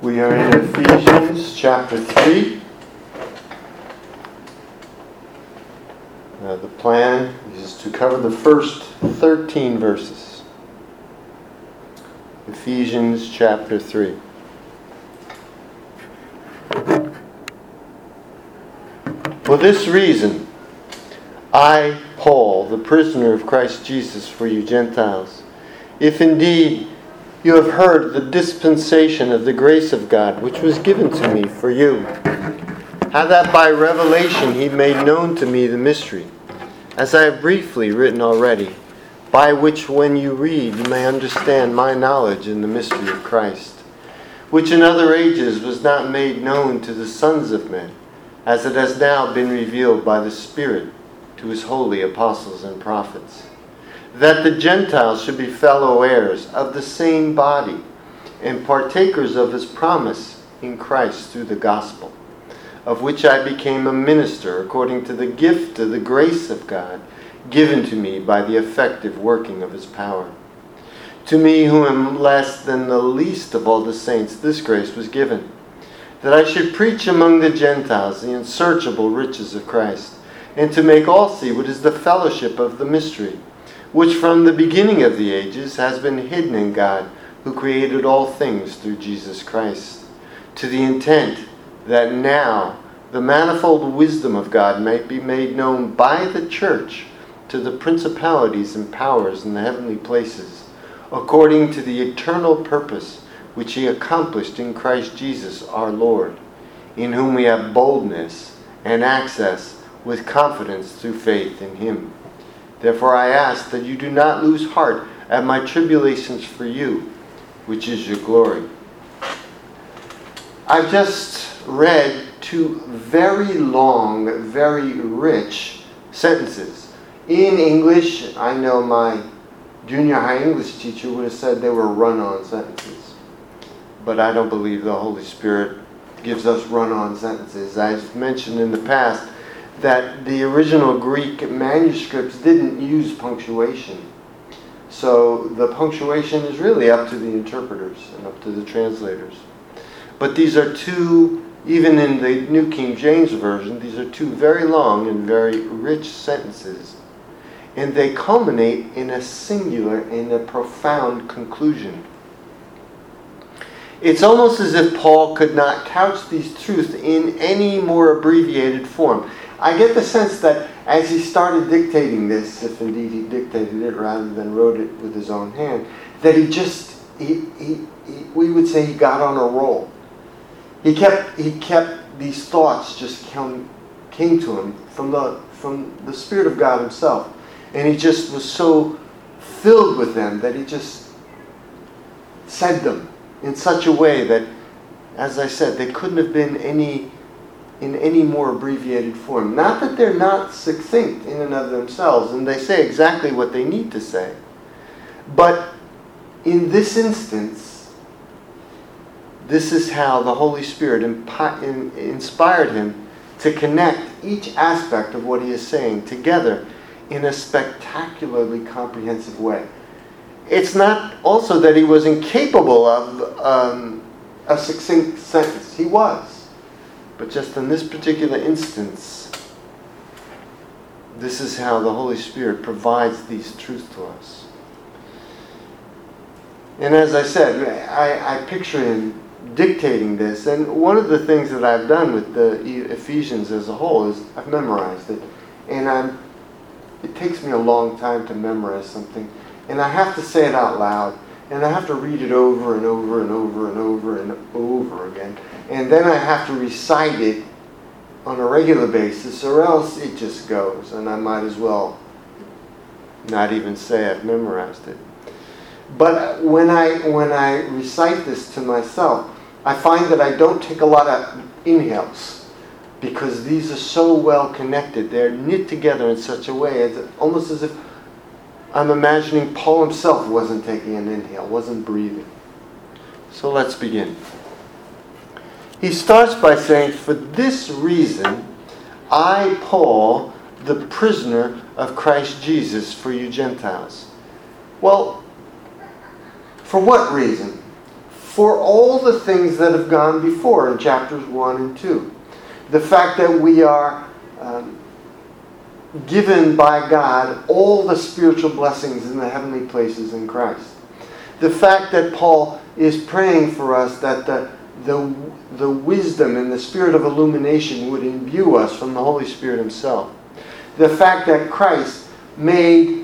We are in Ephesians chapter 3. The plan is to cover the first 13 verses. Ephesians chapter 3. For this reason, I, Paul, the prisoner of Christ Jesus for you Gentiles, if indeed you have heard the dispensation of the grace of God, which was given to me for you, how that by revelation he made known to me the mystery, as I have briefly written already, by which when you read you may understand my knowledge in the mystery of Christ, which in other ages was not made known to the sons of men, as it has now been revealed by the Spirit to his holy apostles and prophets, that the Gentiles should be fellow heirs of the same body and partakers of his promise in Christ through the gospel, of which I became a minister according to the gift of the grace of God given to me by the effective working of his power. To me, who am less than the least of all the saints, this grace was given, that I should preach among the Gentiles the unsearchable riches of Christ, and to make all see what is the fellowship of the mystery, which from the beginning of the ages has been hidden in God, who created all things through Jesus Christ, to the intent that now the manifold wisdom of God might be made known by the church to the principalities and powers in the heavenly places, according to the eternal purpose which he accomplished in Christ Jesus our Lord, in whom we have boldness and access with confidence through faith in him. Therefore I ask that you do not lose heart at my tribulations for you, which is your glory. I've just read two very long, very rich sentences. In English, I know my junior high English teacher would have said they were run-on sentences. But I don't believe the Holy Spirit gives us run-on sentences. I've mentioned in the past that the original Greek manuscripts didn't use punctuation. So the punctuation is really up to the interpreters and up to the translators. But these are two, even in the New King James Version, these are two very long and very rich sentences. And they culminate in a singular and a profound conclusion. It's almost as if Paul could not couch these truths in any more abbreviated form. I get the sense that as he started dictating this, if indeed he dictated it rather than wrote it with his own hand, that we would say he got on a roll. He kept these thoughts just came to him from the Spirit of God himself. And he just was so filled with them that he just said them in such a way that, as I said, they couldn't have been in any more abbreviated form. Not that they're not succinct in and of themselves, and they say exactly what they need to say. But in this instance, this is how the Holy Spirit inspired him to connect each aspect of what he is saying together in a spectacularly comprehensive way. It's not also that he was incapable of a succinct sentence. He was. But just in this particular instance, this is how the Holy Spirit provides these truths to us. And as I said, I picture him dictating this. And one of the things that I've done with the Ephesians as a whole is I've memorized it. And it takes me a long time to memorize something. And I have to say it out loud. And I have to read it over and over and over and over and over again. And then I have to recite it on a regular basis, or else it just goes. And I might as well not even say I've memorized it. But when I recite this to myself, I find that I don't take a lot of inhales, because these are so well connected. They're knit together in such a way, it's almost as if I'm imagining Paul himself wasn't taking an inhale, wasn't breathing. So let's begin. He starts by saying, for this reason, I, Paul, the prisoner of Christ Jesus for you Gentiles. Well, for what reason? for all the things that have gone before in chapters 1 and 2. The fact that we are given by God all the spiritual blessings in the heavenly places in Christ. The fact that Paul is praying for us that the wisdom and the spirit of illumination would imbue us from the Holy Spirit himself. The fact that Christ made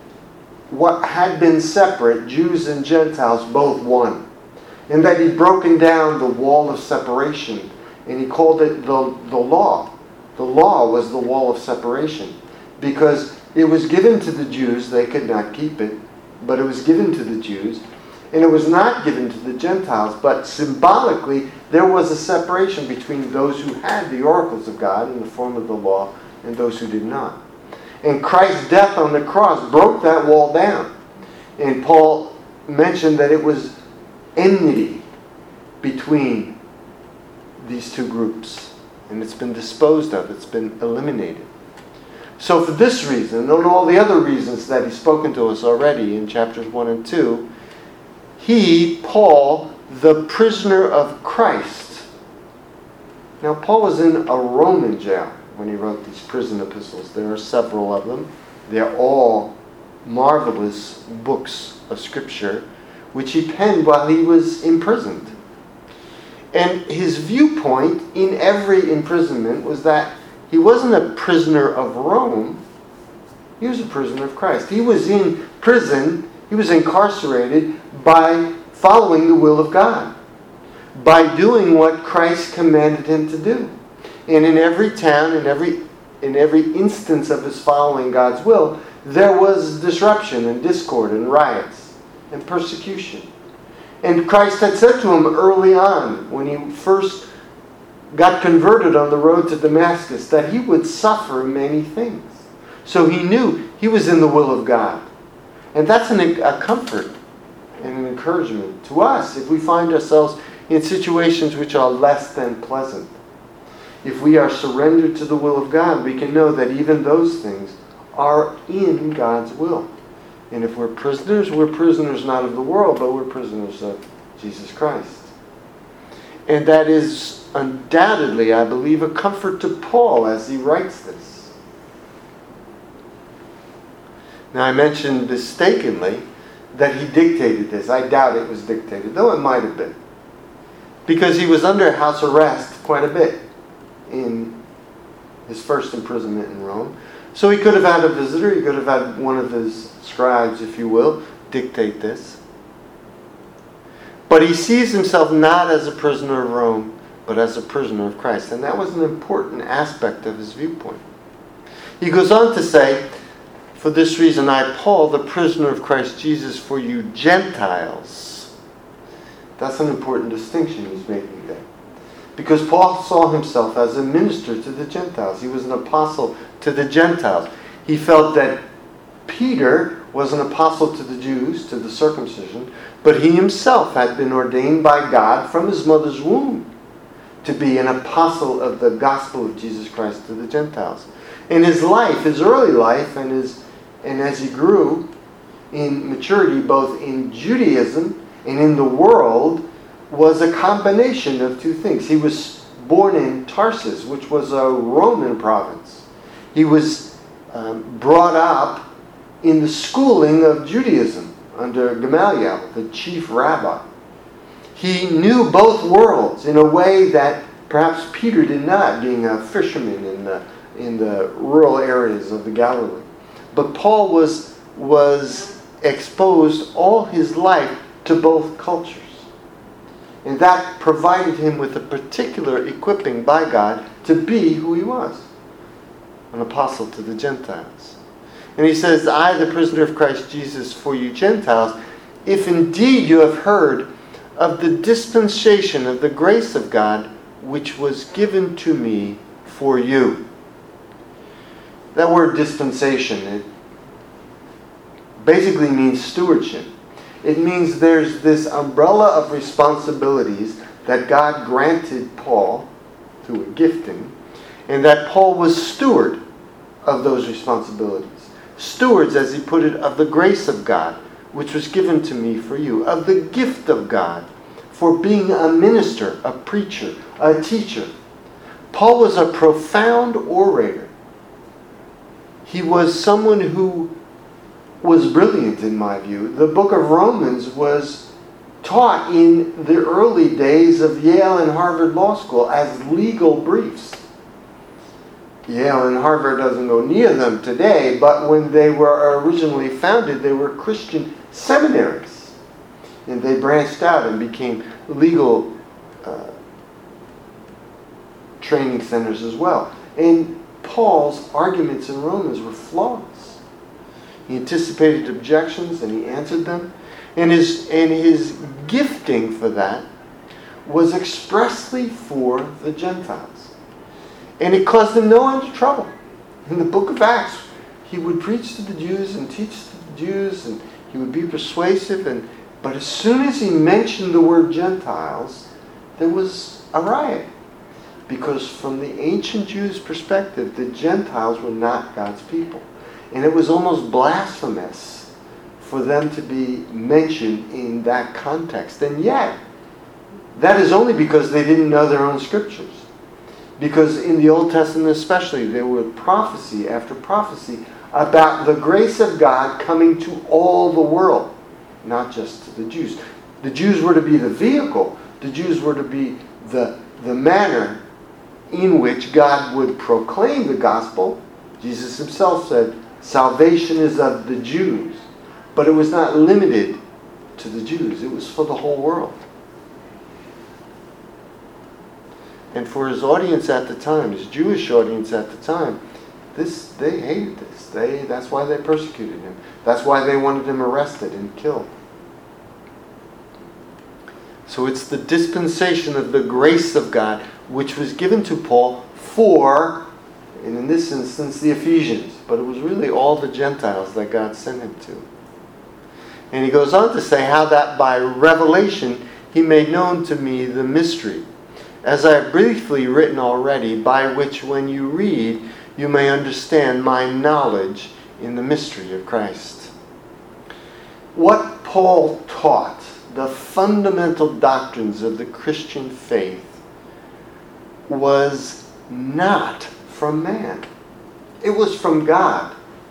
what had been separate, Jews and Gentiles, both one. And that he'd broken down the wall of separation. And he called it the law. The law was the wall of separation. Because it was given to the Jews, they could not keep it. But it was given to the Jews. And it was not given to the Gentiles. But symbolically, there was a separation between those who had the oracles of God in the form of the law and those who did not. And Christ's death on the cross broke that wall down. And Paul mentioned that it was enmity between these two groups. And it's been disposed of. It's been eliminated. So for this reason, and all the other reasons that he's spoken to us already in chapters 1 and 2, he, Paul, the prisoner of Christ. Now, Paul was in a Roman jail when he wrote these prison epistles. There are several of them. They're all marvelous books of Scripture, which he penned while he was imprisoned. And his viewpoint in every imprisonment was that he wasn't a prisoner of Rome. He was a prisoner of Christ. He was in prison, he was incarcerated by following the will of God, by doing what Christ commanded him to do. And in every town, in every instance of his following God's will, there was disruption and discord and riots and persecution. And Christ had said to him early on, when he first got converted on the road to Damascus, that he would suffer many things. So he knew he was in the will of God. And that's a comfort and an encouragement to us if we find ourselves in situations which are less than pleasant. If we are surrendered to the will of God, we can know that even those things are in God's will. And if we're prisoners not of the world, but we're prisoners of Jesus Christ. And that is undoubtedly, I believe, a comfort to Paul as he writes this. Now, I mentioned mistakenly that he dictated this. I doubt it was dictated, though it might have been. Because he was under house arrest quite a bit in his first imprisonment in Rome. So he could have had a visitor, he could have had one of his scribes, if you will, dictate this. But he sees himself not as a prisoner of Rome, but as a prisoner of Christ. And that was an important aspect of his viewpoint. He goes on to say, for this reason I, Paul, the prisoner of Christ Jesus, for you Gentiles. That's an important distinction he's making there. Because Paul saw himself as a minister to the Gentiles. He was an apostle to the Gentiles. He felt that Peter was an apostle to the Jews, to the circumcision, but he himself had been ordained by God from his mother's womb to be an apostle of the gospel of Jesus Christ to the Gentiles. In his life, his early life, and as he grew in maturity, both in Judaism and in the world, was a combination of two things. He was born in Tarsus, which was a Roman province. He was brought up in the schooling of Judaism under Gamaliel, the chief rabbi. He knew both worlds in a way that perhaps Peter did not, being a fisherman in the rural areas of the Galilee. But Paul was exposed all his life to both cultures. And that provided him with a particular equipping by God to be who he was, an apostle to the Gentiles. And he says, I, the prisoner of Christ Jesus, for you Gentiles, if indeed you have heard of the dispensation of the grace of God, which was given to me for you. That word dispensation, it basically means stewardship. It means there's this umbrella of responsibilities that God granted Paul through a gifting, and that Paul was steward of those responsibilities. Stewards, as he put it, of the grace of God, which was given to me for you, of the gift of God for being a minister, a preacher, a teacher. Paul was a profound orator. He was someone who was brilliant in my view. The book of Romans was taught in the early days of Yale and Harvard Law School as legal briefs. Yale and Harvard doesn't go near them today, but when they were originally founded, they were Christian seminaries. And they branched out and became legal training centers as well. And Paul's arguments in Romans were flawless. He anticipated objections and he answered them. And his gifting for that was expressly for the Gentiles. And it caused him no end of trouble. In the book of Acts, he would preach to the Jews and teach to the Jews, and he would be persuasive. But as soon as he mentioned the word Gentiles, there was a riot. Because from the ancient Jews' perspective, the Gentiles were not God's people. And it was almost blasphemous for them to be mentioned in that context. And yet, that is only because they didn't know their own scriptures. Because in the Old Testament especially, there were prophecy after prophecy about the grace of God coming to all the world, not just to the Jews. The Jews were to be the vehicle. The Jews were to be the manner in which God would proclaim the gospel. Jesus himself said, salvation is of the Jews. But it was not limited to the Jews. It was for the whole world. And for his audience at the time, his Jewish audience at the time, they hated this. That's why they persecuted him. That's why they wanted him arrested and killed. So it's the dispensation of the grace of God which was given to Paul for, and in this instance, the Ephesians. But it was really all the Gentiles that God sent him to. And he goes on to say how that by revelation he made known to me the mystery, as I have briefly written already, by which when you read, you may understand my knowledge in the mystery of Christ. What Paul taught, the fundamental doctrines of the Christian faith, was not from man. It was from God.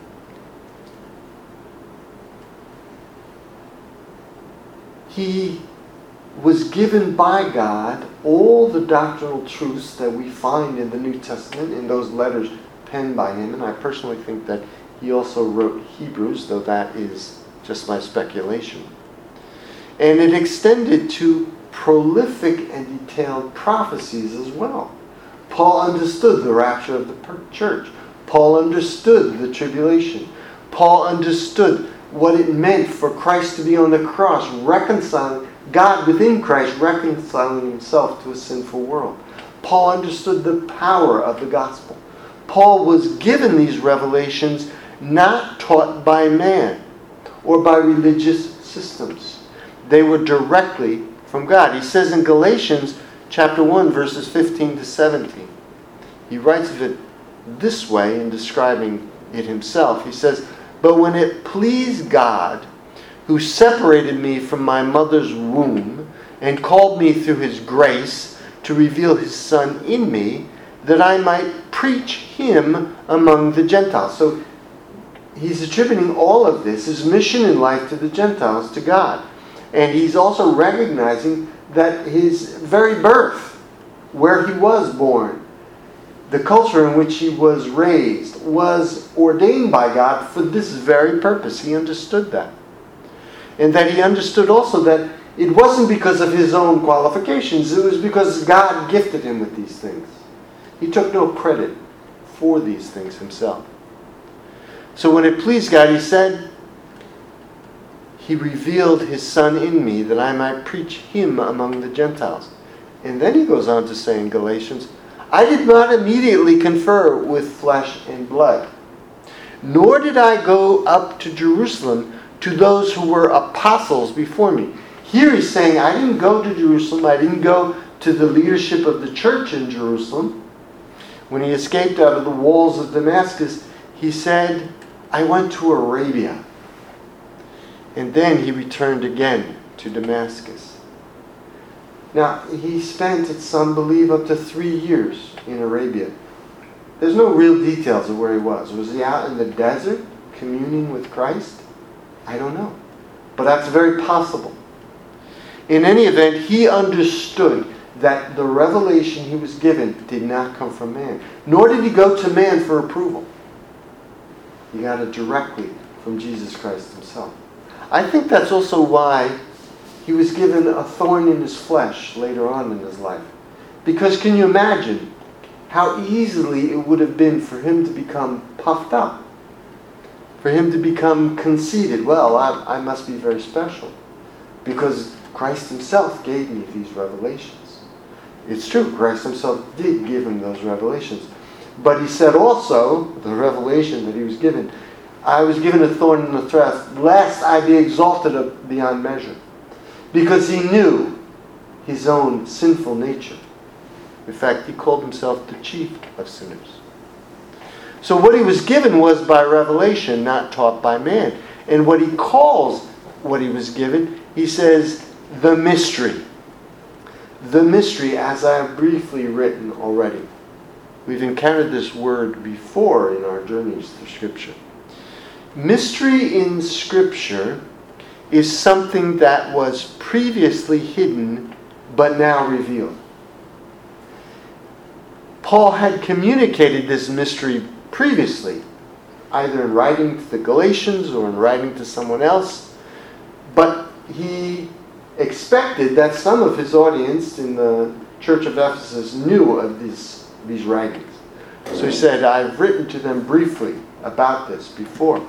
He was given by God all the doctrinal truths that we find in the New Testament, in those letters penned by him. And I personally think that he also wrote Hebrews, though that is just my speculation. And it extended to prolific and detailed prophecies as well. Paul understood the rapture of the church. Paul understood the tribulation. Paul understood what it meant for Christ to be on the cross, reconciling God within Christ, reconciling himself to a sinful world. Paul understood the power of the gospel. Paul was given these revelations not taught by man or by religious systems. They were directly from God. He says in Galatians chapter 1, verses 15 to 17, he writes of it this way in describing it himself. He says, "But when it pleased God, who separated me from my mother's womb and called me through his grace to reveal his Son in me, that I might preach him among the Gentiles." So he's attributing all of this, his mission in life, to the Gentiles, to God. And he's also recognizing that his very birth, where he was born, the culture in which he was raised, was ordained by God for this very purpose. He understood that. And that he understood also that it wasn't because of his own qualifications, it was because God gifted him with these things. He took no credit for these things himself. So when it pleased God, he said, he revealed his Son in me that I might preach him among the Gentiles. And then he goes on to say in Galatians, I did not immediately confer with flesh and blood, nor did I go up to Jerusalem to those who were apostles before me. Here he's saying, I didn't go to Jerusalem, I didn't go to the leadership of the church in Jerusalem. When he escaped out of the walls of Damascus, he said, I went to Arabia. And then he returned again to Damascus. Now, he spent, some believe, up to 3 years in Arabia. There's no real details of where he was. Was he out in the desert communing with Christ? I don't know. But that's very possible. In any event, he understood that the revelation he was given did not come from man. Nor did he go to man for approval. He got it directly from Jesus Christ himself. I think that's also why he was given a thorn in his flesh later on in his life. Because can you imagine how easily it would have been for him to become puffed up? For him to become conceited. Well, I must be very special because Christ himself gave me these revelations. It's true, Christ himself did give him those revelations. But he said also, the revelation that he was given, I was given a thorn in the flesh, lest I be exalted beyond measure. Because he knew his own sinful nature. In fact, he called himself the chief of sinners. So what he was given was by revelation, not taught by man. And what he calls what he was given, he says, the mystery. The mystery, as I have briefly written already. We've encountered this word before in our journeys through Scripture. Mystery in Scripture is something that was previously hidden but now revealed. Paul had communicated this mystery previously, either in writing to the Galatians or in writing to someone else, but he expected that some of his audience in the church of Ephesus knew of these writings. So he said, I've written to them briefly about this before.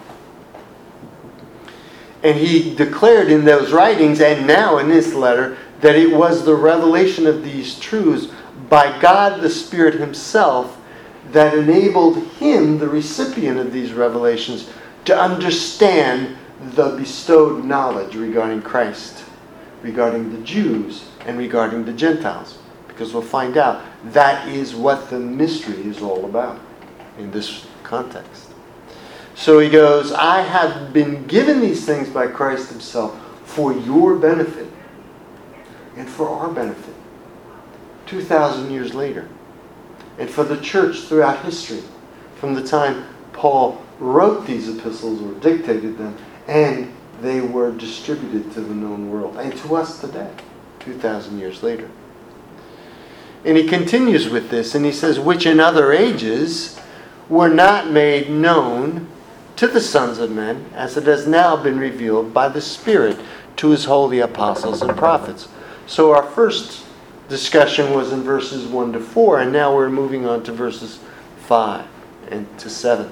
And he declared in those writings, and now in this letter, that it was the revelation of these truths by God the Spirit himself that enabled him, the recipient of these revelations, to understand the bestowed knowledge regarding Christ, regarding the Jews, and regarding the Gentiles. Because we'll find out that is what the mystery is all about in this context. So he goes, I have been given these things by Christ himself for your benefit and for our benefit 2,000 years later. And for the church throughout history, from the time Paul wrote these epistles or dictated them, and they were distributed to the known world, and to us today, 2,000 years later. And he continues with this, and he says, which in other ages were not made known to the sons of men, as it has now been revealed by the Spirit to his holy apostles and prophets. So our first discussion was in verses 1 to 4, and now we're moving on to verses 5 and to 7.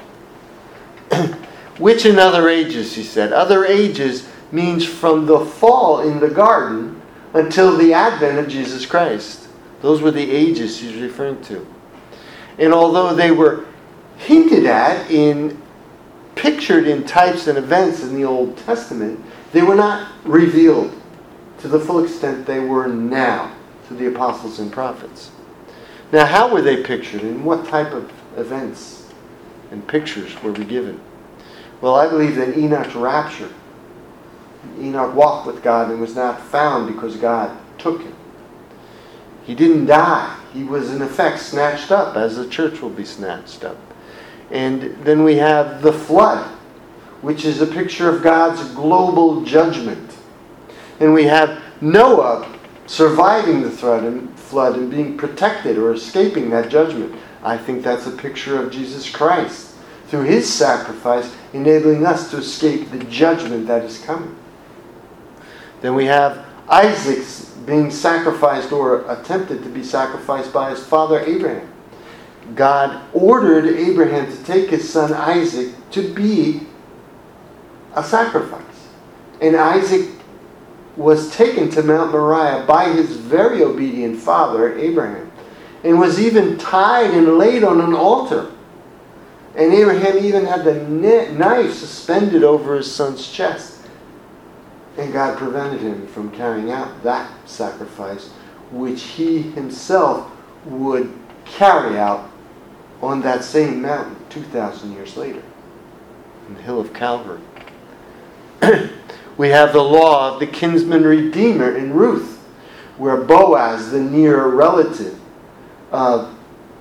Which in other ages, he said. Other ages means from the fall in the garden until the advent of Jesus Christ. Those were the ages he's referring to. And although they were hinted at, pictured in types and events in the Old Testament, they were not revealed to the full extent they were now to the apostles and prophets. Now, how were they pictured, and what type of events and pictures were we given? Well, I believe that Enoch's rapture, Enoch walked with God and was not found because God took him. He didn't die. He was in effect snatched up, as the church will be snatched up. And then we have the flood, which is a picture of God's global judgment. And we have Noah surviving the flood and being protected or escaping that judgment. I think that's a picture of Jesus Christ, through his sacrifice, enabling us to escape the judgment that is coming. Then we have Isaac being sacrificed or attempted to be sacrificed by his father Abraham. God ordered Abraham to take his son Isaac to be a sacrifice. And Isaac was taken to Mount Moriah by his very obedient father, Abraham, and was even tied and laid on an altar. And Abraham even had the knife suspended over his son's chest. And God prevented him from carrying out that sacrifice, which he himself would carry out on that same mountain 2,000 years later, on the hill of Calvary. We have the law of the kinsman redeemer in Ruth, where Boaz, the near relative of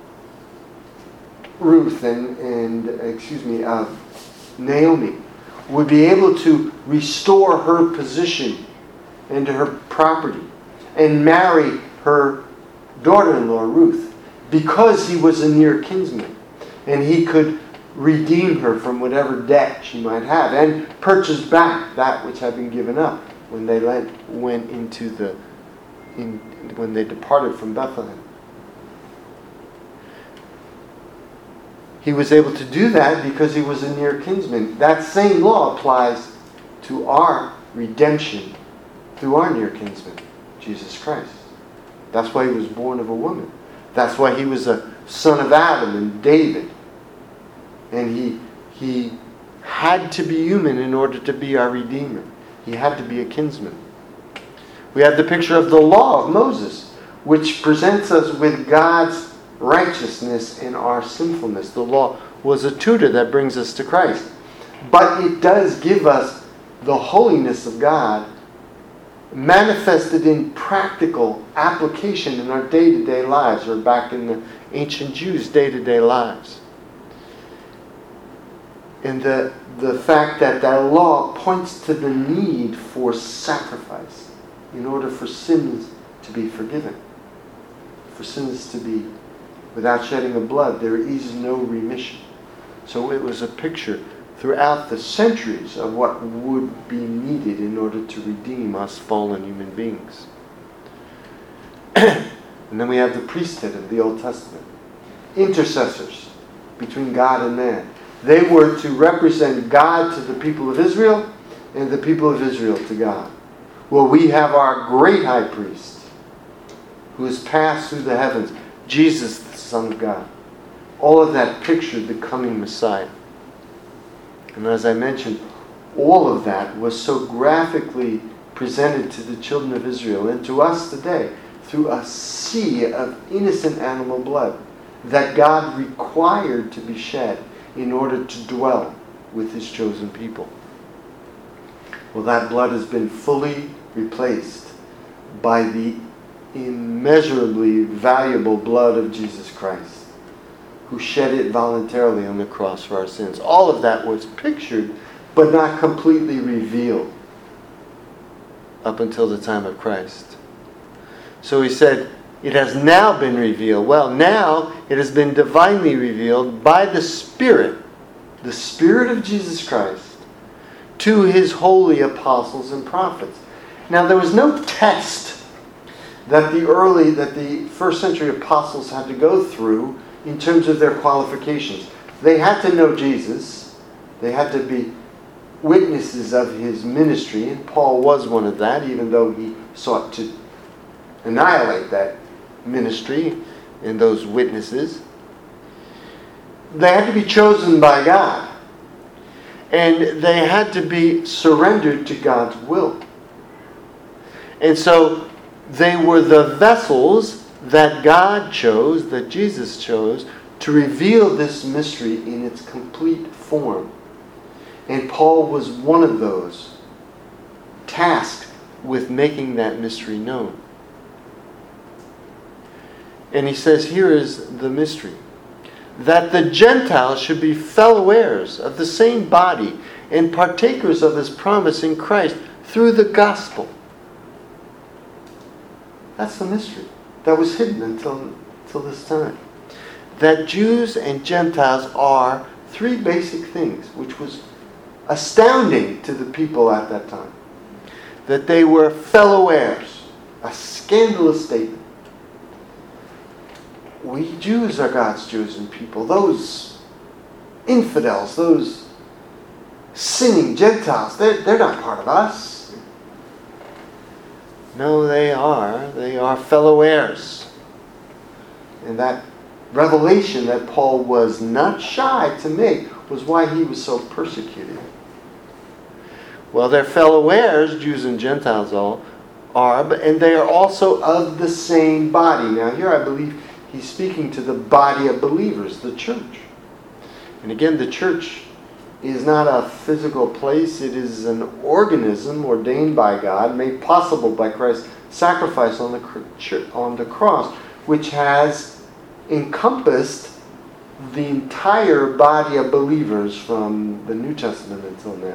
Ruth Naomi, would be able to restore her position and her property and marry her daughter-in-law Ruth, because he was a near kinsman and he could redeem her from whatever debt she might have and purchase back that which had been given up when they when they departed from Bethlehem. He was able to do that because he was a near kinsman. That same law applies to our redemption through our near kinsman, Jesus Christ. That's why he was born of a woman. That's why he was a son of Adam and David. And he had to be human in order to be our Redeemer. He had to be a kinsman. We have the picture of the law of Moses, which presents us with God's righteousness and our sinfulness. The law was a tutor that brings us to Christ. But it does give us the holiness of God manifested in practical application in our day-to-day lives, or back in the ancient Jews' day-to-day lives. And the fact that law points to the need for sacrifice in order for sins to be forgiven. For sins to be without shedding of blood, there is no remission. So it was a picture throughout the centuries of what would be needed in order to redeem us fallen human beings. And then we have the priesthood of the Old Testament. Intercessors between God and man. They were to represent God to the people of Israel and the people of Israel to God. Well, we have our great high priest who has passed through the heavens, Jesus, the Son of God. All of that pictured the coming Messiah. And as I mentioned, all of that was so graphically presented to the children of Israel and to us today through a sea of innocent animal blood that God required to be shed in order to dwell with his chosen people. Well, that blood has been fully replaced by the immeasurably valuable blood of Jesus Christ, who shed it voluntarily on the cross for our sins. All of that was pictured, but not completely revealed up until the time of Christ. So he said, it has now been revealed. Well, now it has been divinely revealed by the Spirit of Jesus Christ, to his holy apostles and prophets. Now, there was no test that the first century apostles had to go through in terms of their qualifications. They had to know Jesus. They had to be witnesses of his ministry, and Paul was one of that, even though he sought to annihilate that ministry and those witnesses. They had to be chosen by God, and they had to be surrendered to God's will. And so they were the vessels that God chose, that Jesus chose, to reveal this mystery in its complete form. And Paul was one of those tasked with making that mystery known. And he says, here is the mystery: that the Gentiles should be fellow heirs of the same body and partakers of his promise in Christ through the gospel. That's the mystery that was hidden until this time. That Jews and Gentiles are three basic things, which was astounding to the people at that time. That they were fellow heirs. A scandalous statement. We Jews are God's chosen people. Those infidels, those sinning Gentiles, they're not part of us. No, they are. They are fellow heirs. And that revelation that Paul was not shy to make was why he was so persecuted. Well, they're fellow heirs, Jews and Gentiles all are, and they are also of the same body. Now here I believe he's speaking to the body of believers, the church. And again, the church is not a physical place. It is an organism ordained by God, made possible by Christ's sacrifice on the cross, which has encompassed the entire body of believers from the New Testament until now.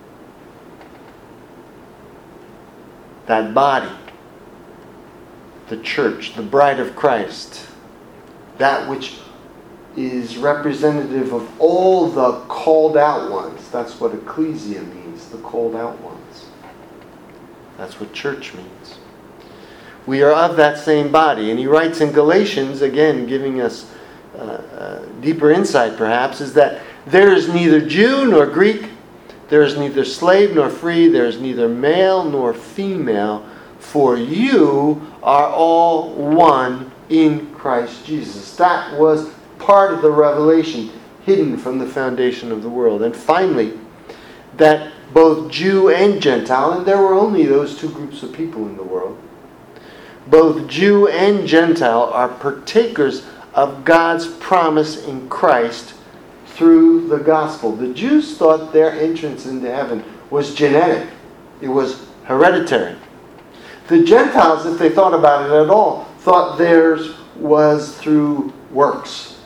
That body, the church, the bride of Christ, that which is representative of all the called out ones. That's what ecclesia means, the called out ones. That's what church means. We are of that same body. And he writes in Galatians, again giving us deeper insight perhaps, is that there is neither Jew nor Greek, there is neither slave nor free, there is neither male nor female, for you are all one in Christ Jesus. That was part of the revelation hidden from the foundation of the world. And finally, that both Jew and Gentile, and there were only those two groups of people in the world, both Jew and Gentile are partakers of God's promise in Christ through the gospel. The Jews thought their entrance into heaven was genetic. It was hereditary. The Gentiles, if they thought about it at all, thought theirs was through works.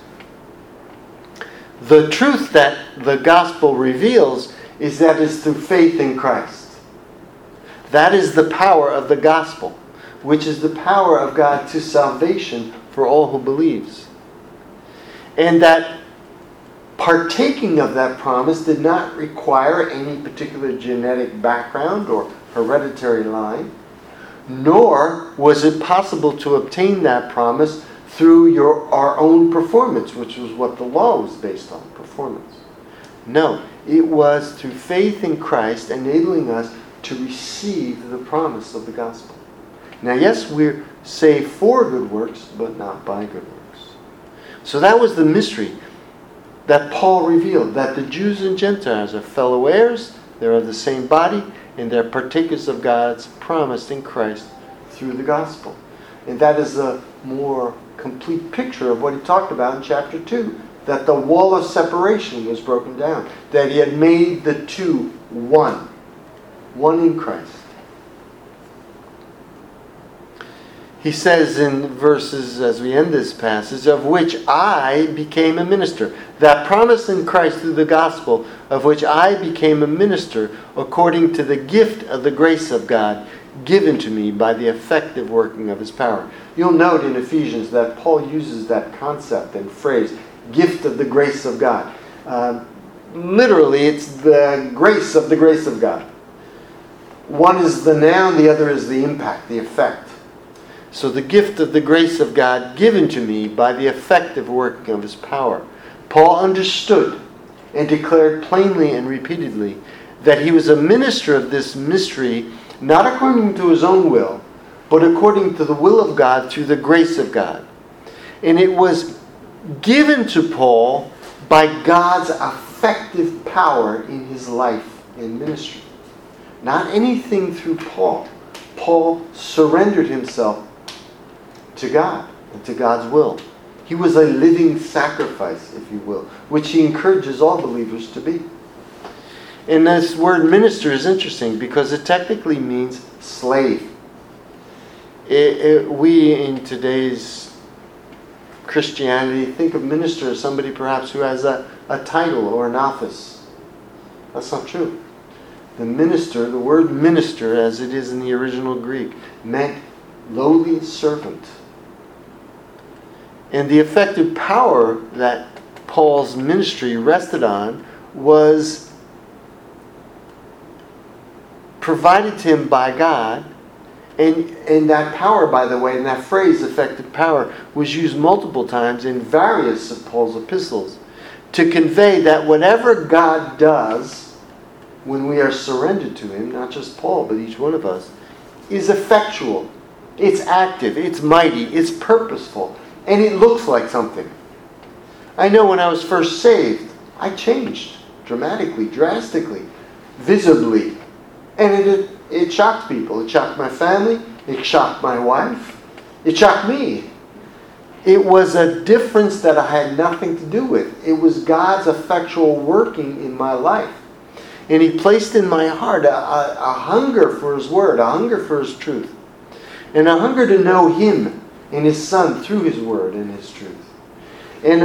The truth that the gospel reveals is that it's through faith in Christ. That is the power of the gospel, which is the power of God to salvation for all who believes. And that partaking of that promise did not require any particular genetic background or hereditary line, nor was it possible to obtain that promise through our own performance, which was what the law was based on, performance. No, it was through faith in Christ enabling us to receive the promise of the gospel. Now, yes, we're saved for good works, but not by good works. So that was the mystery that Paul revealed, that the Jews and Gentiles are fellow heirs, they're of the same body, and they're partakers of God's promise in Christ through the gospel. And that is a more complete picture of what he talked about in chapter 2, that the wall of separation was broken down, that he had made the two one in Christ. He says in verses, as we end this passage, of which I became a minister. That promise in Christ through the gospel, of which I became a minister according to the gift of the grace of God given to me by the effective working of his power. You'll note in Ephesians that Paul uses that concept and phrase, gift of the grace of God. Literally, it's the grace of God. One is the noun, the other is the impact, the effect. So the gift of the grace of God given to me by the effective working of his power. Paul understood and declared plainly and repeatedly that he was a minister of this mystery, not according to his own will, but according to the will of God through the grace of God. And it was given to Paul by God's effective power in his life and ministry. Not anything through Paul. Paul surrendered himself to God and to God's will. He was a living sacrifice, if you will, which he encourages all believers to be. And this word minister is interesting because it technically means slave. We in today's Christianity think of minister as somebody perhaps who has a title or an office. That's not true. The minister, the word minister as it is in the original Greek, meant lowly servant. And the effective power that Paul's ministry rested on was provided to him by God. And that power, by the way, and that phrase, effective power, was used multiple times in various of Paul's epistles to convey that whatever God does when we are surrendered to him, not just Paul, but each one of us, is effectual. It's active, it's mighty, it's purposeful. And it looks like something. I know when I was first saved, I changed dramatically, drastically, visibly. And it shocked people. It shocked my family. It shocked my wife. It shocked me. It was a difference that I had nothing to do with. It was God's effectual working in my life. And He placed in my heart a hunger for His Word, a hunger for His truth, and a hunger to know Him and His Son through His Word and His truth. And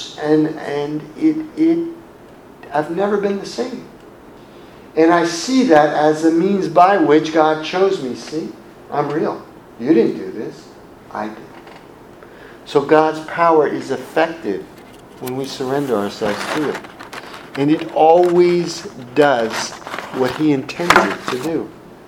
I've never been the same. And I see that as a means by which God chose me. See, I'm real. You didn't do this. I did. So God's power is effective when we surrender ourselves to it. And it always does what He intended to do.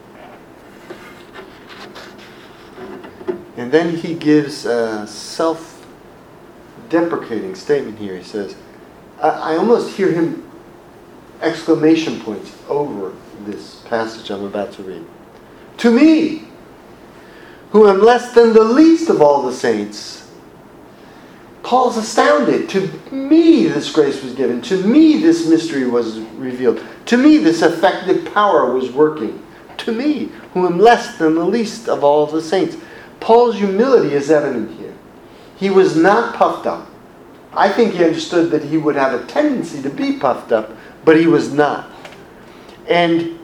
And then He gives a self-deprecating statement here. He says, I almost hear Him exclamation points over this passage I'm about to read. To me, who am less than the least of all the saints. Paul's astounded. To me this grace was given. To me this mystery was revealed. To me this effective power was working. To me, who am less than the least of all the saints. Paul's humility is evident here. He was not puffed up. I think he understood that he would have a tendency to be puffed up, but he was not. And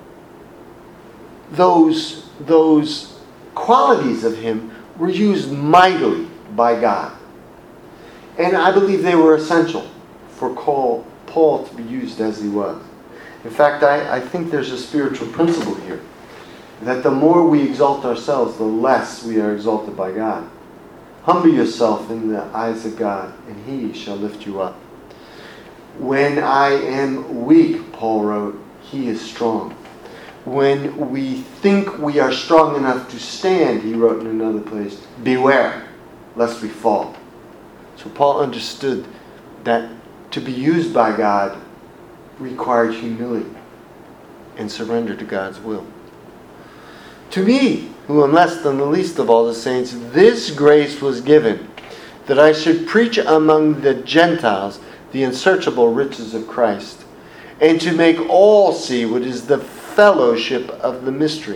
those qualities of him were used mightily by God. And I believe they were essential for Paul to be used as he was. In fact, I think there's a spiritual principle here. That the more we exalt ourselves, the less we are exalted by God. Humble yourself in the eyes of God, and He shall lift you up. When I am weak, Paul wrote, He is strong. When we think we are strong enough to stand, he wrote in another place, beware lest we fall. So Paul understood that to be used by God required humility and surrender to God's will. To me, who am less than the least of all the saints, this grace was given, that I should preach among the Gentiles the unsearchable riches of Christ, and to make all see what is the fellowship of the mystery.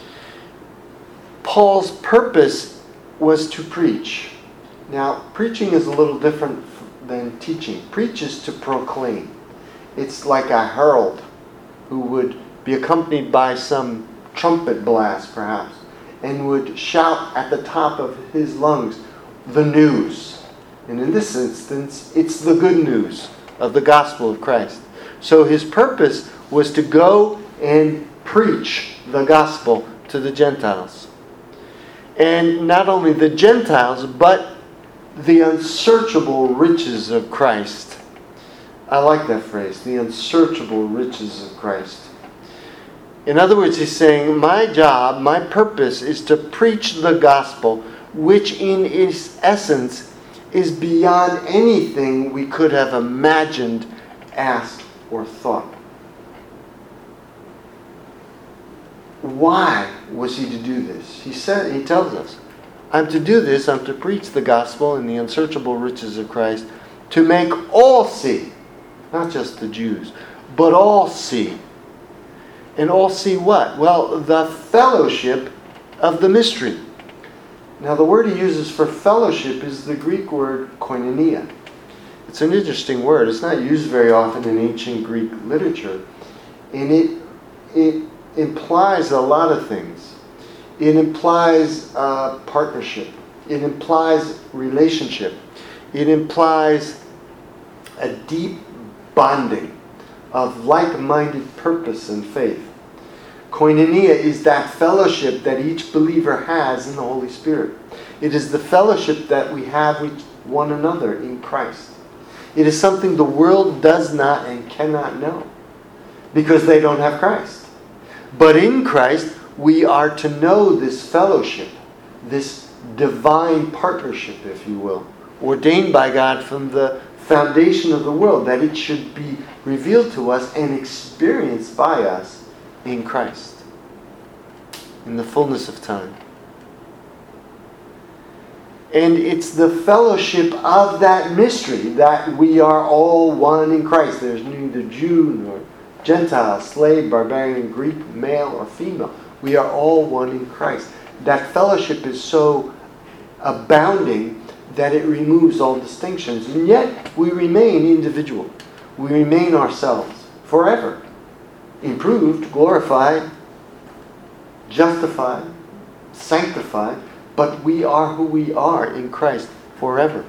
Paul's purpose was to preach. Now, preaching is a little different than teaching. Preach is to proclaim. It's like a herald who would be accompanied by some trumpet blast, perhaps, and would shout at the top of his lungs the news. And in this instance, it's the good news of the gospel of Christ. So his purpose was to go and preach the gospel to the Gentiles. And not only the Gentiles, but the unsearchable riches of Christ. I like that phrase, the unsearchable riches of Christ. In other words, he's saying, my job, my purpose is to preach the gospel, which in its essence is beyond anything we could have imagined, asked, or thought. Why was he to do this? He tells us, I'm to do this, I'm to preach the gospel and the unsearchable riches of Christ, to make all see, not just the Jews, but all see. And all see what? Well, the fellowship of the mystery. Now, the word he uses for fellowship is the Greek word koinonia. It's an interesting word. It's not used very often in ancient Greek literature. And it implies a lot of things. It implies partnership. It implies relationship. It implies a deep bonding of like-minded purpose and faith. Koinonia is that fellowship that each believer has in the Holy Spirit. It is the fellowship that we have with one another in Christ. It is something the world does not and cannot know because they don't have Christ. But in Christ, we are to know this fellowship, this divine partnership, if you will, ordained by God from the foundation of the world, that it should be revealed to us and experienced by us in Christ, in the fullness of time. And it's the fellowship of that mystery that we are all one in Christ. There's neither Jew nor Gentile, slave, barbarian, Greek, male or female. We are all one in Christ. That fellowship is so abounding that it removes all distinctions. And yet we remain individual. We remain ourselves forever. Improved, glorified, justified, sanctified, but we are who we are in Christ forever.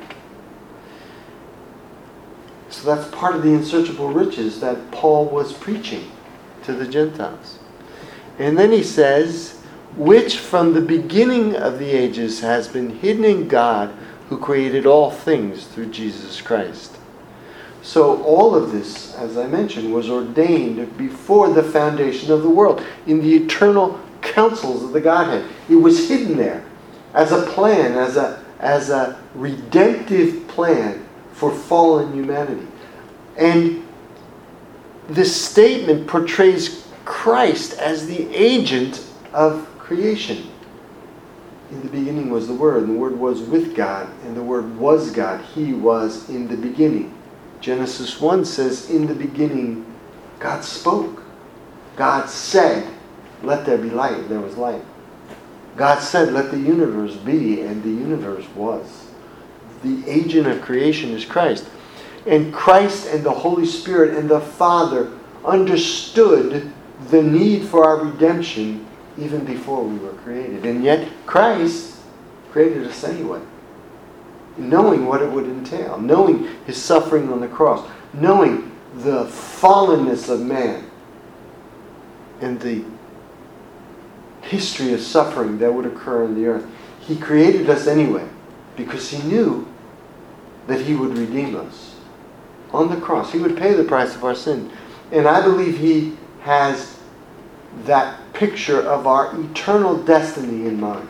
So that's part of the unsearchable riches that Paul was preaching to the Gentiles. And then he says, which from the beginning of the ages has been hidden in God, who created all things through Jesus Christ. So all of this, as I mentioned, was ordained before the foundation of the world, in the eternal counsels of the Godhead. It was hidden there as a plan, as a redemptive plan for fallen humanity. And this statement portrays Christ as the agent of creation. In the beginning was the Word, and the Word was with God, and the Word was God. He was in the beginning. Genesis 1 says, in the beginning, God spoke. God said, let there be light. There was light. God said, let the universe be, and the universe was. The agent of creation is Christ. And Christ and the Holy Spirit and the Father understood the need for our redemption even before we were created. And yet Christ created us anyway, knowing what it would entail, knowing his suffering on the cross, knowing the fallenness of man and the history of suffering that would occur on the earth. He created us anyway because he knew that he would redeem us on the cross. He would pay the price of our sin. And I believe he has that picture of our eternal destiny in mind.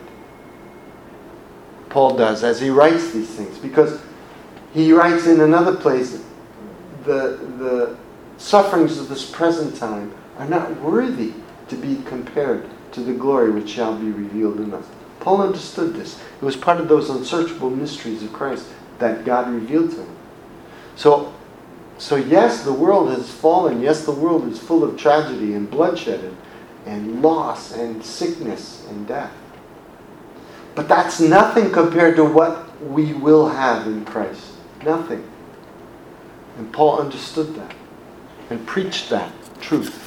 Paul does as he writes these things, because he writes in another place, the sufferings of this present time are not worthy to be compared to the glory which shall be revealed in us. Paul understood this. It was part of those unsearchable mysteries of Christ that God revealed to him. So yes, the world has fallen. Yes, the world is full of tragedy and bloodshed and loss and sickness and death. But that's nothing compared to what we will have in Christ. Nothing. And Paul understood that and preached that truth.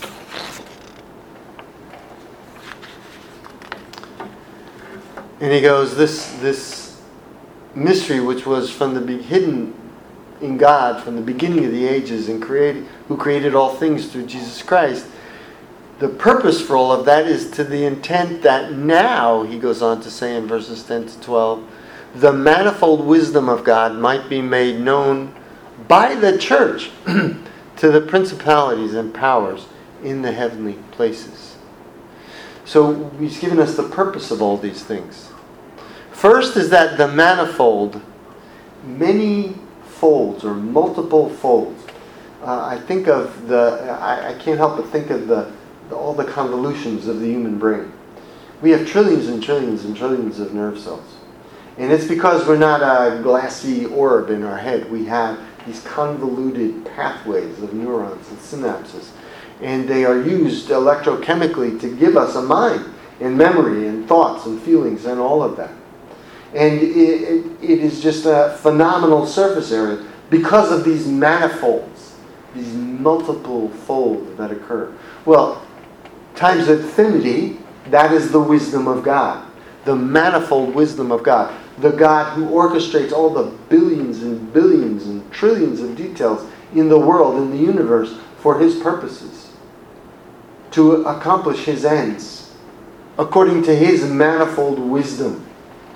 And he goes, this mystery which was hidden in God from the beginning of the ages and who created all things through Jesus Christ, the purpose for all of that is to the intent that now, he goes on to say in verses 10 to 12, the manifold wisdom of God might be made known by the church to the principalities and powers in the heavenly places. So he's given us the purpose of all these things. First is that the manifold, many folds or multiple folds. I think of I can't help but think of all the convolutions of the human brain. We have trillions and trillions and trillions of nerve cells. And it's because we're not a glassy orb in our head. We have these convoluted pathways of neurons and synapses. And they are used electrochemically to give us a mind and memory and thoughts and feelings and all of that. And it is just a phenomenal surface area because of these manifolds, these multiple folds that occur. Well, times infinity, that is the wisdom of God. The manifold wisdom of God. The God who orchestrates all the billions and billions and trillions of details in the world, in the universe, for his purposes. To accomplish his ends, according to his manifold wisdom.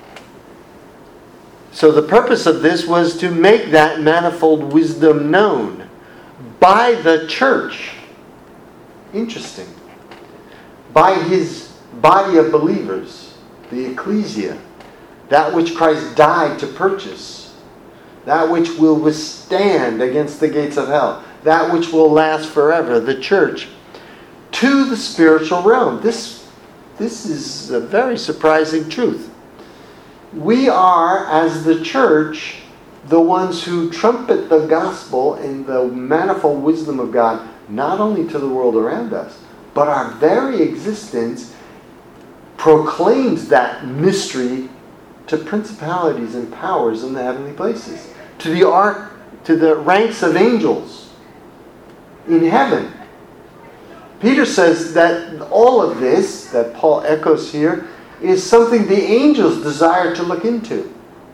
So the purpose of this was to make that manifold wisdom known by the church. Interesting. By his body of believers, the ecclesia, that which Christ died to purchase, that which will withstand against the gates of hell, that which will last forever, the church, to the spiritual realm. This is a very surprising truth. We are, as the church, the ones who trumpet the gospel and the manifold wisdom of God, not only to the world around us, but our very existence proclaims that mystery to principalities and powers in the heavenly places, to the ranks of angels in heaven. Peter says that all of this, that Paul echoes here, is something the angels desire to look into.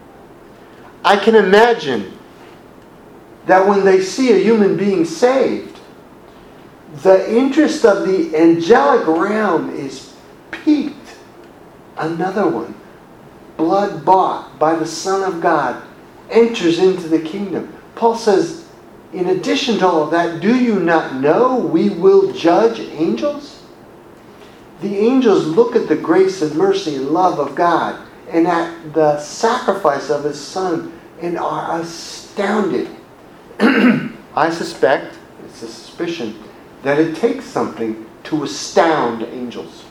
I can imagine that when they see a human being saved, the interest of the angelic realm is piqued. Another one, blood-bought by the Son of God, enters into the kingdom. Paul says, in addition to all of that, do you not know we will judge angels? The angels look at the grace and mercy and love of God and at the sacrifice of His Son and are astounded. I suspect, it's a suspicion, that it takes something to astound angels.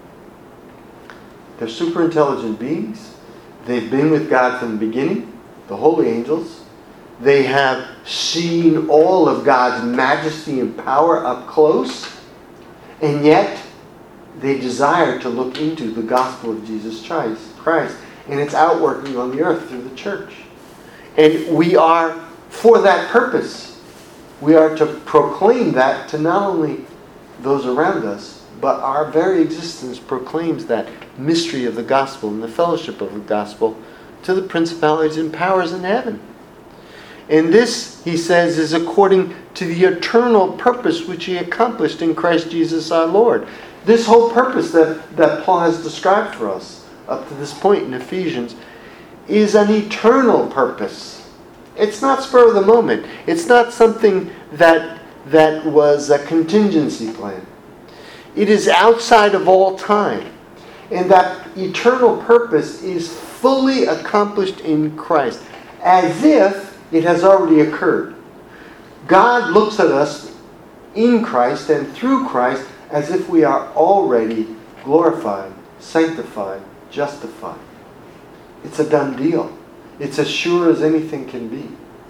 They're super intelligent beings. They've been with God from the beginning, the holy angels. They have seen all of God's majesty and power up close, and yet they desire to look into the gospel of Jesus Christ and its outworking on the earth through the church. And we are, for that purpose, we are to proclaim that to not only those around us, but our very existence proclaims that mystery of the gospel and the fellowship of the gospel to the principalities and powers in heaven. And this, he says, is according to the eternal purpose which He accomplished in Christ Jesus our Lord. This whole purpose that Paul has described for us up to this point in Ephesians is an eternal purpose. It's not spur of the moment. It's not something that was a contingency plan. It is outside of all time. And that eternal purpose is fully accomplished in Christ, as if it has already occurred. God looks at us in Christ and through Christ as if we are already glorified, sanctified, justified. It's a done deal. It's as sure as anything can be.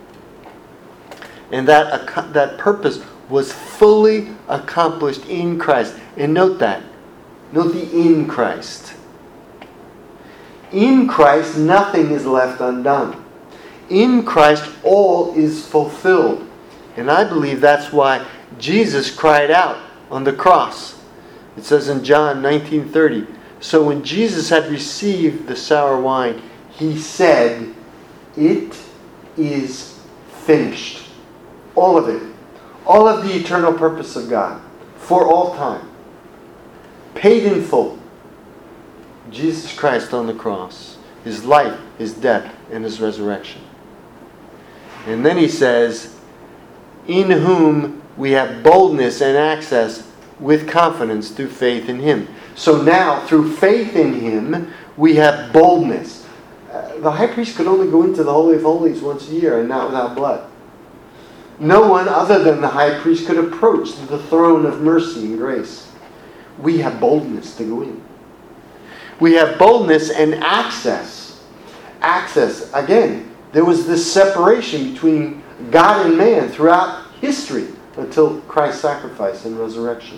And that purpose was fully accomplished in Christ. And note that. Note the in Christ. In Christ, nothing is left undone. In Christ, all is fulfilled. And I believe that's why Jesus cried out on the cross. It says in John 19:30, so when Jesus had received the sour wine, He said, it is finished. All of it. All of the eternal purpose of God. For all time. Paid in full. Jesus Christ on the cross. His life, His death, and His resurrection. And then He says, in whom we have boldness and access with confidence through faith in Him. So now, through faith in Him, we have boldness. The high priest could only go into the Holy of Holies once a year and not without blood. No one other than the high priest could approach the throne of mercy and grace. We have boldness to go in. We have boldness and access. Access, again, there was this separation between God and man throughout history until Christ's sacrifice and resurrection.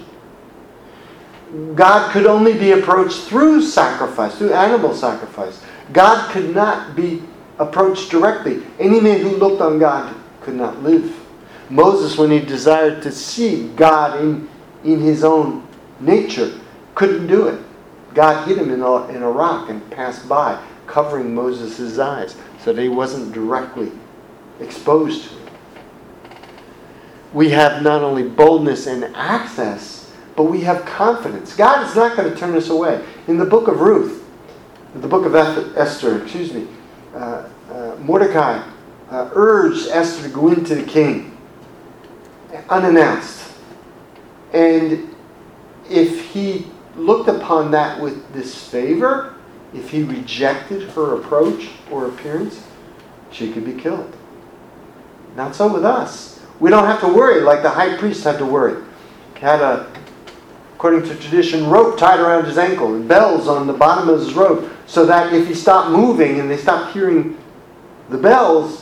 God could only be approached through sacrifice, through animal sacrifice. God could not be approached directly. Any man who looked on God could not live. Moses, when he desired to see God in his own nature, couldn't do it. God hid him in a rock and passed by, covering Moses' eyes so that he wasn't directly exposed to it. We have not only boldness and access, but we have confidence. God is not going to turn us away. In the book of Ruth, the book of Esther, Mordecai urged Esther to go into the king unannounced. And if he looked upon that with disfavor, if he rejected her approach or appearance, she could be killed. Not so with us. We don't have to worry like the high priest had to worry. He had according to tradition, rope tied around his ankle and bells on the bottom of his robe so that if he stopped moving and they stopped hearing the bells,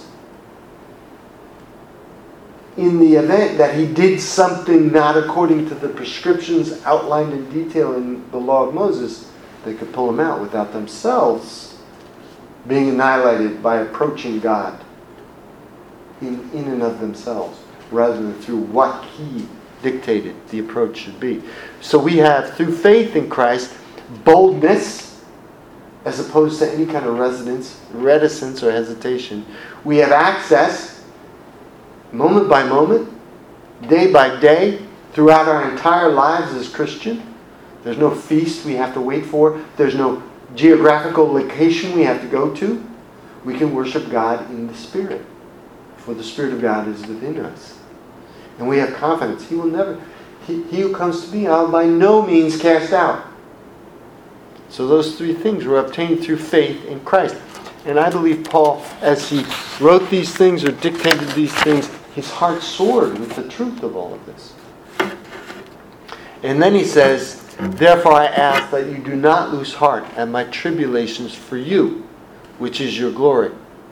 in the event that he did something not according to the prescriptions outlined in detail in the law of Moses, they could pull him out without themselves being annihilated by approaching God in and of themselves, rather than through what He dictated the approach should be. So we have, through faith in Christ, boldness, as opposed to any kind of reticence or hesitation. We have access, moment by moment, day by day, throughout our entire lives as Christian. There's no feast we have to wait for. There's no geographical location we have to go to. We can worship God in the Spirit, for the Spirit of God is within us. And we have confidence. He will never, he who comes to me, I'll by no means cast out. So those three things were obtained through faith in Christ. And I believe Paul, as he wrote these things or dictated these things, his heart soared with the truth of all of this. And then he says, therefore I ask that you do not lose heart at my tribulations for you, which is your glory.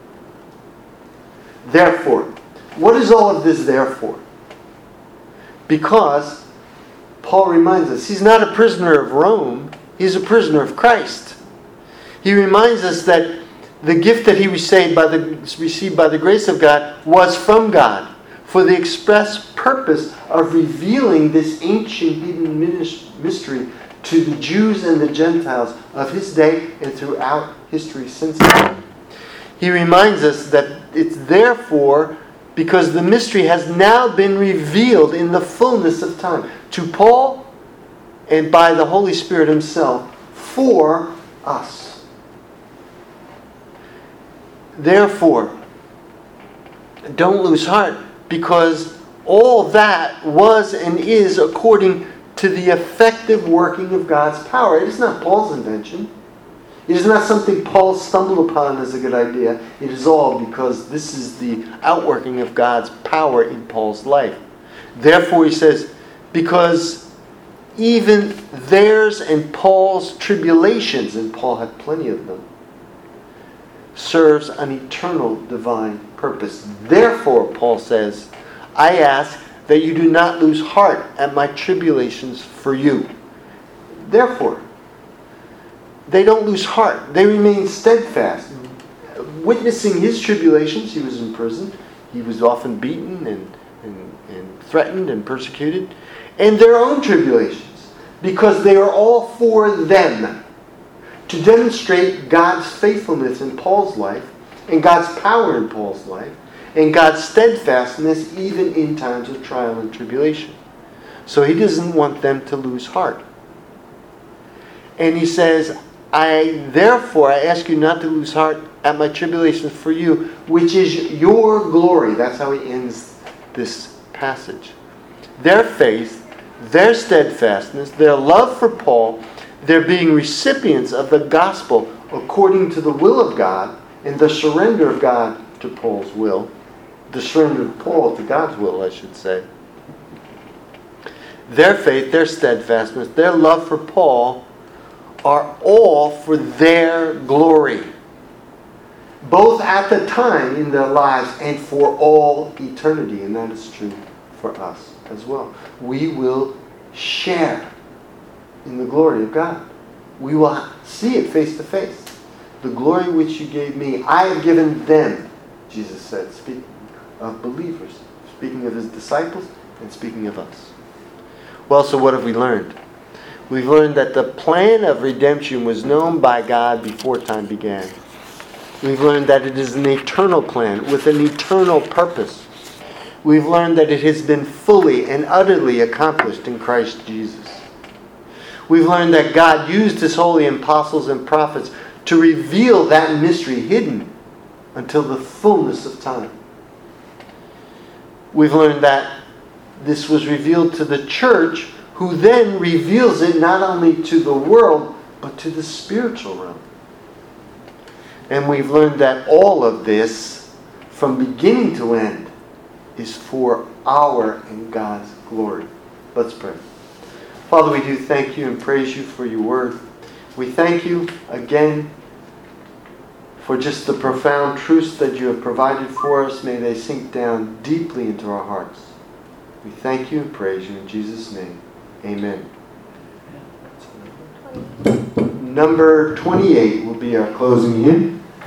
Therefore, what is all of this therefore? Because Paul reminds us, he's not a prisoner of Rome, he's a prisoner of Christ. He reminds us that the gift that he received by the grace of God was from God, for the express purpose of revealing this ancient hidden mystery to the Jews and the Gentiles of his day and throughout history since then. He reminds us that it's therefore because the mystery has now been revealed in the fullness of time to Paul and by the Holy Spirit himself for us. Therefore, don't lose heart, because all that was and is according to the effective working of God's power. It is not Paul's invention. It is not something Paul stumbled upon as a good idea. It is all because this is the outworking of God's power in Paul's life. Therefore, he says, because even theirs and Paul's tribulations, and Paul had plenty of them, serves an eternal divine purpose. Therefore, Paul says, I ask that you do not lose heart at my tribulations for you. Therefore, they don't lose heart. They remain steadfast. Witnessing his tribulations, he was in prison. He was often beaten and threatened and persecuted. And their own tribulations, because they are all for them, to demonstrate God's faithfulness in Paul's life, and God's power in Paul's life, and God's steadfastness even in times of trial and tribulation. So he doesn't want them to lose heart. And he says, Therefore I ask you not to lose heart at my tribulations for you, which is your glory. That's how he ends this passage. Their faith, their steadfastness, their love for Paul, their being recipients of the gospel according to the will of God, and the surrender of God to Paul's will. The surrender of Paul to God's will, I should say. Their faith, their steadfastness, their love for Paul are all for their glory. Both at the time in their lives and for all eternity. And that is true for us as well. We will share in the glory of God. We will see it face to face. The glory which you gave me, I have given them, Jesus said, speaking of believers, speaking of his disciples, and speaking of us. Well, so what have we learned? We've learned that the plan of redemption was known by God before time began. We've learned that it is an eternal plan with an eternal purpose. We've learned that it has been fully and utterly accomplished in Christ Jesus. We've learned that God used his holy apostles and prophets to reveal that mystery hidden until the fullness of time. We've learned that this was revealed to the church, who then reveals it not only to the world, but to the spiritual realm. And we've learned that all of this, from beginning to end, is for our and God's glory. Let's pray. Father, we do thank you and praise you for your word. We thank you again for just the profound truths that you have provided for us. May they sink down deeply into our hearts. We thank you and praise you in Jesus' name. Amen. Number 28 will be our closing hymn.